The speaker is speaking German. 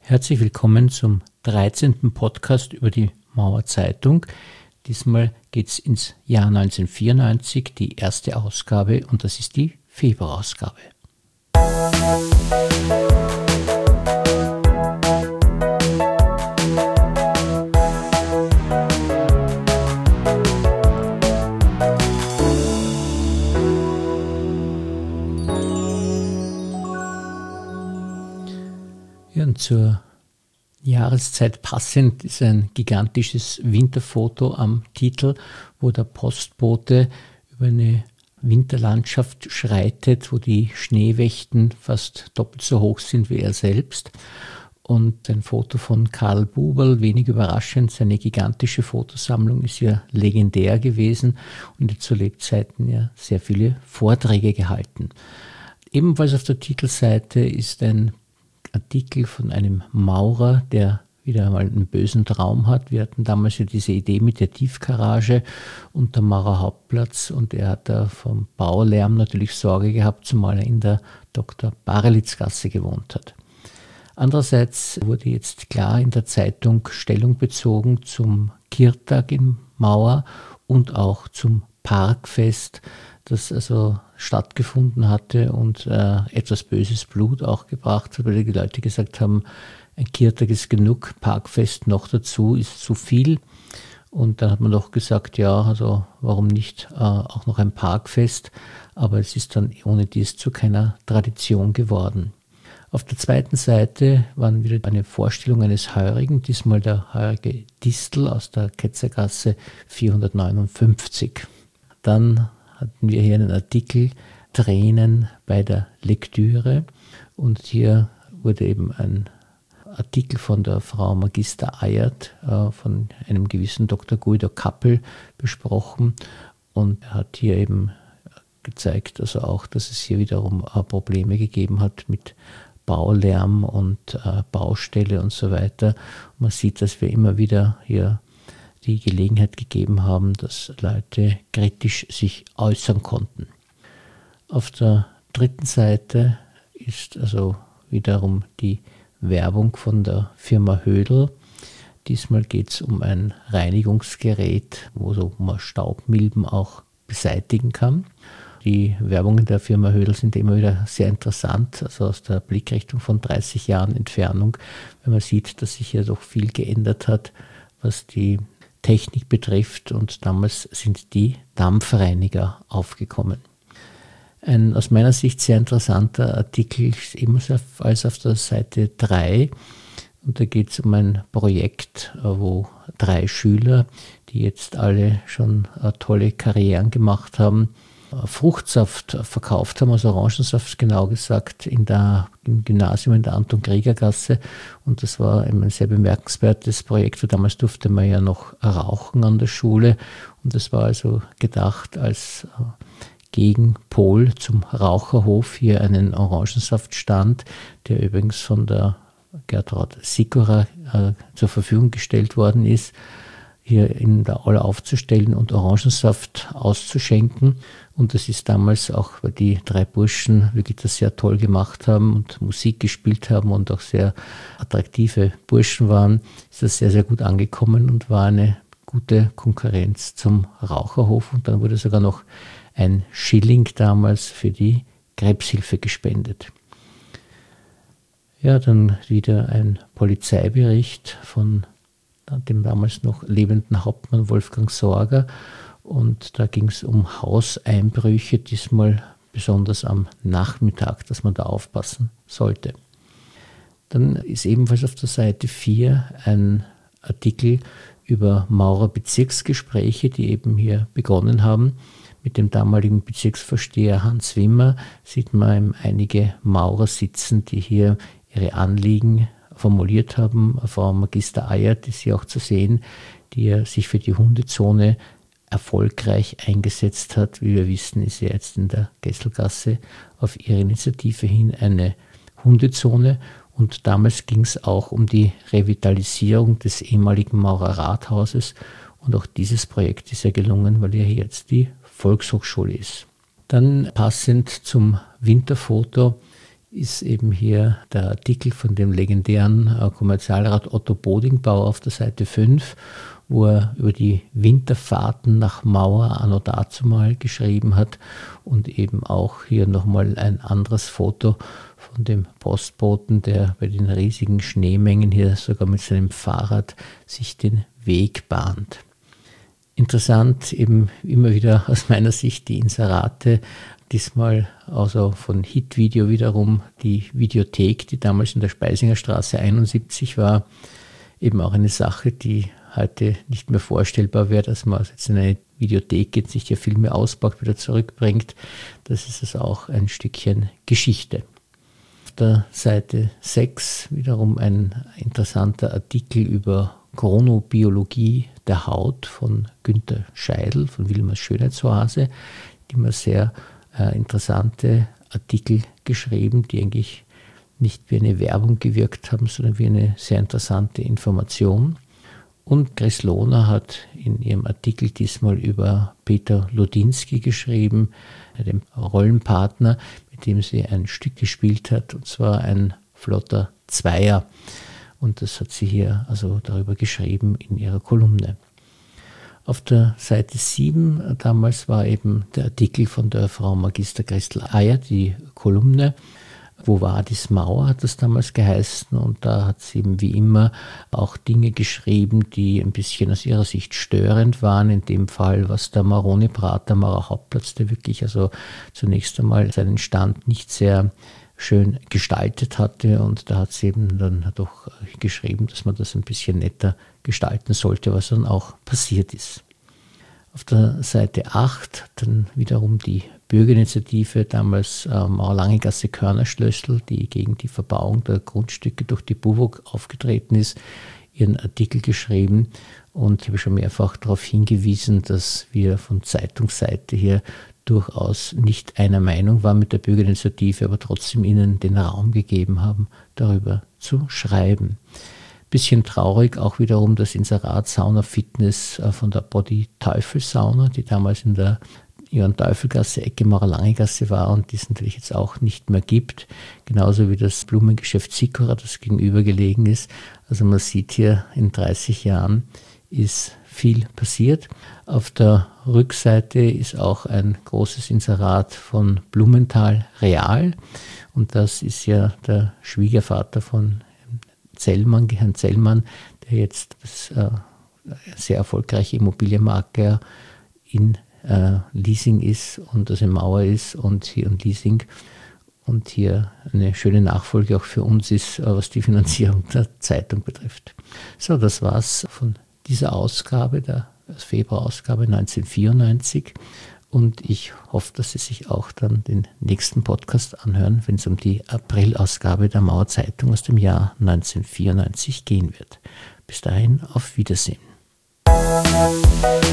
Herzlich willkommen zum 13. Podcast über die Mauerzeitung. Diesmal geht es ins Jahr 1994, die erste Ausgabe, und das ist die Februarausgabe. Ja, und zur Jahreszeit passend ist ein gigantisches Winterfoto am Titel, wo der Postbote über eine Winterlandschaft schreitet, wo die Schneewächten fast doppelt so hoch sind wie er selbst. Und ein Foto von Karl Buberl, wenig überraschend, seine gigantische Fotosammlung ist ja legendär gewesen und hat zu Lebzeiten ja sehr viele Vorträge gehalten. Ebenfalls auf der Titelseite ist ein Artikel von einem Maurer, der wieder einmal einen bösen Traum hat. Wir hatten damals ja diese Idee mit der Tiefgarage und der Maurer Hauptplatz, und er hat da vom Baulärm natürlich Sorge gehabt, zumal er in der Dr. Barelitzgasse gewohnt hat. Andererseits wurde jetzt klar in der Zeitung Stellung bezogen zum Kirtag in Mauer und auch zum Parkfest, das also stattgefunden hatte und etwas böses Blut auch gebracht hat, weil die Leute gesagt haben, ein Kirtag ist genug, Parkfest noch dazu ist zu viel. Und dann hat man doch gesagt, ja, also warum nicht auch noch ein Parkfest, aber es ist dann ohne dies zu keiner Tradition geworden. Auf der zweiten Seite waren wieder eine Vorstellung eines Heurigen, diesmal der heurige Distel aus der Ketzergasse 459. Dann hatten wir hier einen Artikel, Tränen bei der Lektüre, und hier wurde eben ein Artikel von der Frau Magister Eyert von einem gewissen Dr. Guido Kappel besprochen, und er hat hier eben gezeigt, also auch, dass es hier wiederum Probleme gegeben hat mit Baulärm und Baustelle und so weiter. Man sieht, dass wir immer wieder hier die Gelegenheit gegeben haben, dass Leute kritisch sich äußern konnten. Auf der dritten Seite ist also wiederum die Werbung von der Firma Hödel. Diesmal geht es um ein Reinigungsgerät, wo man Staubmilben auch beseitigen kann. Die Werbungen der Firma Hödel sind immer wieder sehr interessant, also aus der Blickrichtung von 30 Jahren Entfernung, wenn man sieht, dass sich ja doch viel geändert hat, was die Technik betrifft, und damals sind die Dampfreiniger aufgekommen. Ein aus meiner Sicht sehr interessanter Artikel ist ebenfalls auf der Seite 3, und da geht es um ein Projekt, wo 3 Schüler, die jetzt alle schon tolle Karrieren gemacht haben, Fruchtsaft verkauft haben, also Orangensaft genau gesagt, im Gymnasium in der Anton-Krieger-Gasse. Und das war ein sehr bemerkenswertes Projekt, weil damals durfte man ja noch rauchen an der Schule. Und das war also gedacht als Gegenpol zum Raucherhof, hier einen Orangensaftstand, der übrigens von der Gertraud Sikora zur Verfügung gestellt worden ist, hier in der Aula aufzustellen und Orangensaft auszuschenken. Und das ist damals auch, weil die 3 Burschen wirklich das sehr toll gemacht haben und Musik gespielt haben und auch sehr attraktive Burschen waren, ist das sehr, sehr gut angekommen und war eine gute Konkurrenz zum Raucherhof. Und dann wurde sogar noch ein Schilling damals für die Krebshilfe gespendet. Ja, dann wieder ein Polizeibericht von dem damals noch lebenden Hauptmann Wolfgang Sorger, und da ging es um Hauseinbrüche, diesmal besonders am Nachmittag, dass man da aufpassen sollte. Dann ist ebenfalls auf der Seite 4 ein Artikel über Maurer-Bezirksgespräche, die eben hier begonnen haben. Mit dem damaligen Bezirksvorsteher Hans Wimmer sieht man einige Maurer sitzen, die hier ihre Anliegen formuliert haben. Frau Magister Eyert ist hier auch zu sehen, die ja sich für die Hundezone erfolgreich eingesetzt hat. Wie wir wissen, ist ja jetzt in der Gesselgasse auf ihre Initiative hin eine Hundezone. Und damals ging es auch um die Revitalisierung des ehemaligen Maurer Rathauses. Und auch dieses Projekt ist ja gelungen, weil ja hier jetzt die Volkshochschule ist. Dann passend zum Winterfoto ist eben hier der Artikel von dem legendären Kommerzialrat Otto Bodingbauer auf der Seite 5, wo er über die Winterfahrten nach Mauer anno dazumal geschrieben hat und eben auch hier nochmal ein anderes Foto von dem Postboten, der bei den riesigen Schneemengen hier sogar mit seinem Fahrrad sich den Weg bahnt. Interessant eben immer wieder aus meiner Sicht die Inserate, diesmal also von Hitvideo wiederum die Videothek, die damals in der Speisinger Straße 71 war, eben auch eine Sache, die heute nicht mehr vorstellbar wäre, dass man jetzt in eine Videothek geht, sich die Filme auspackt, wieder zurückbringt. Das ist also auch ein Stückchen Geschichte. Auf der Seite 6 wiederum ein interessanter Artikel über Chronobiologie der Haut von Günter Scheidl, von Wilmers Schönheitsoase, die mir sehr interessante Artikel geschrieben, die eigentlich nicht wie eine Werbung gewirkt haben, sondern wie eine sehr interessante Information. Und Chris Lohner hat in ihrem Artikel diesmal über Peter Lodinsky geschrieben, dem Rollenpartner, mit dem sie ein Stück gespielt hat, und zwar ein flotter Zweier. Und das hat sie hier also darüber geschrieben in ihrer Kolumne. Auf der Seite 7 damals war eben der Artikel von der Frau Magister Christel Eier, die Kolumne. Wo war das Mauer, hat das damals geheißen, und da hat sie eben wie immer auch Dinge geschrieben, die ein bisschen aus ihrer Sicht störend waren. In dem Fall, was der Maroni-Prater Maurer Hauptplatz, der wirklich also zunächst einmal seinen Stand nicht sehr schön gestaltet hatte, und da hat sie eben dann doch geschrieben, dass man das ein bisschen netter gestalten sollte, was dann auch passiert ist. Auf der Seite 8 dann wiederum die Bürgerinitiative, damals Mauer-Lange-Gasse Körnerschlössl, die gegen die Verbauung der Grundstücke durch die BUWOG aufgetreten ist, ihren Artikel geschrieben, und ich habe schon mehrfach darauf hingewiesen, dass wir von Zeitungsseite hier durchaus nicht einer Meinung waren mit der Bürgerinitiative, aber trotzdem ihnen den Raum gegeben haben, darüber zu schreiben. Bisschen traurig auch wiederum das Inserat Sauna Fitness von der Body Teufel Sauna, die damals in der Johann-Teufel-Gasse, Ecke Mauer-Lange-Gasse war und die es natürlich jetzt auch nicht mehr gibt. Genauso wie das Blumengeschäft Sikora, das gegenüber gelegen ist. Also man sieht hier, in 30 Jahren ist viel passiert. Auf der Rückseite ist auch ein großes Inserat von Blumenthal Real. Und das ist ja der Schwiegervater von Zellmann, Herrn Zellmann, der jetzt sehr erfolgreiche Immobilienmakler in Leasing ist und das in Mauer ist und hier in Leasing. Und hier eine schöne Nachfolge auch für uns ist, was die Finanzierung der Zeitung betrifft. So, das war's von dieser Ausgabe, der Februarausgabe 1994. Und ich hoffe, dass Sie sich auch dann den nächsten Podcast anhören, wenn es um die Aprilausgabe der Mauer Zeitung aus dem Jahr 1994 gehen wird. Bis dahin, auf Wiedersehen.